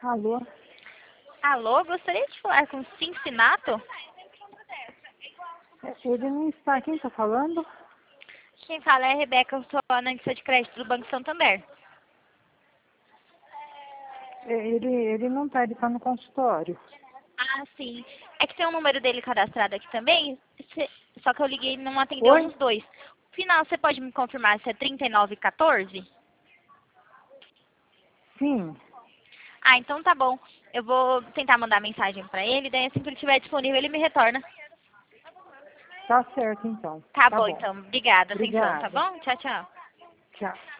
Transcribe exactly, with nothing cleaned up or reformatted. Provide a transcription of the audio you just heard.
Alô? Alô, gostaria de falar com o Cincinato? Ele não está. Quem está falando? Quem fala é a Rebeca, eu sou analista de crédito do Banco Santander. É, Ele, ele não está, ele está no consultório. Ah, sim. É que tem um número dele cadastrado aqui também, se- só que eu liguei e não atendeu Oi? nos dois. Final, você pode me confirmar se é trinta e nove quatorze? Sim, Ah, então tá bom. Eu vou tentar mandar mensagem pra ele, daí assim que ele estiver disponível ele me retorna. tá certo então. Tá Tá bom, bom. então. Obrigada. Atenção, tá Obrigada. bom? Tchau, tchau. Tchau.